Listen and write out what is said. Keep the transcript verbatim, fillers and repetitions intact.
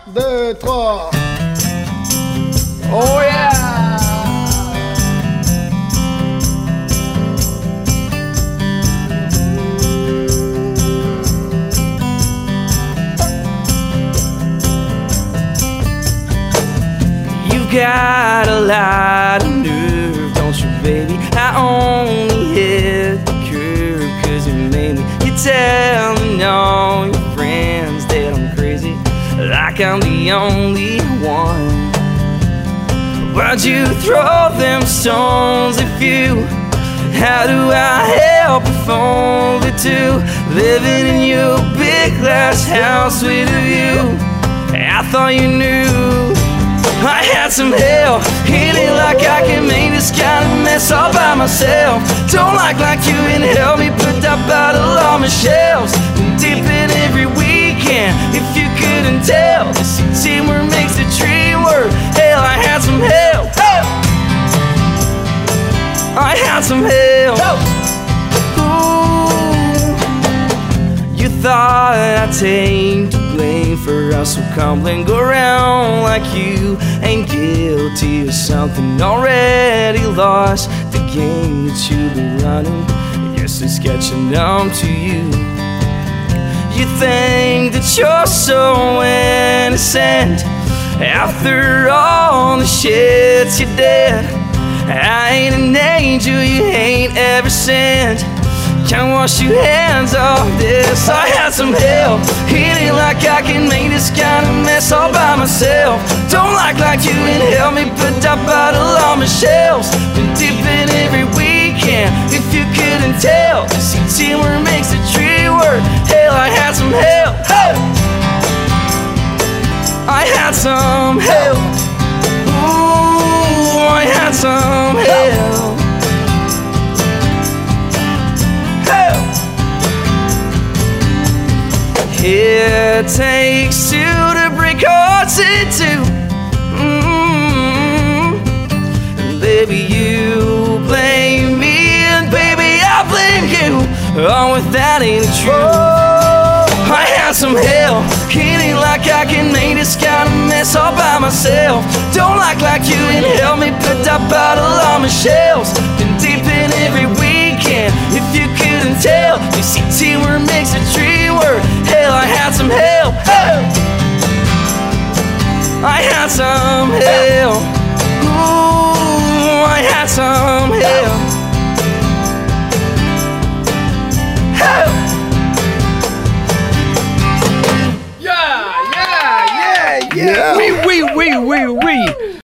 deux, trois. Oh yeah! You got a lot of nerve, don't you, baby? I only hit the curb cause you made me. You tell me all your friends that I'm crazy, like I'm the only one. Why'd you throw them stones if you? How do I help if only two? Living in your big glass house with a view. I thought you knew I had some help, feeling like I can make this kind of mess all by myself. Don't like like you and help me put that bottle on my shelves. Been dipping every weekend, if you couldn't tell. This teamwork makes the tree work. Hell, I had some help. Help! I had some help. Help! Ooh, you thought I'd take the blame for us who come and go around like you ain't guilty of something already lost. The game that you've been running, I guess it's catching on to you. You think that you're so innocent after all the shit you did. I ain't an angel you ain't ever sent. Can't wash your hands off this. I had some help, feeling like I can make this kind of mess all by myself. Don't like like you and help me put that bottle on my shelves. Been dipping every weekend, if you couldn't tell. This teamwork makes the tree work. Hell, I had some help. Help! I had some help. Ooh, I had some help. It takes two to break hearts in two. Mm-hmm. And baby, you blame me, and baby, I blame you. Oh, if that ain't true. I had some help, feeling like I can make this kind of mess all by myself. Don't like like you and help me put that bottle on my shelves. Been dipping every weekend, if you couldn't tell. You see, teamwork makes the tree work. Hell, I had some help. Help! I had some help. Ooh, I had some help. Help! Yeah, yeah, yeah, yeah. Oui, oui, oui, oui, oui.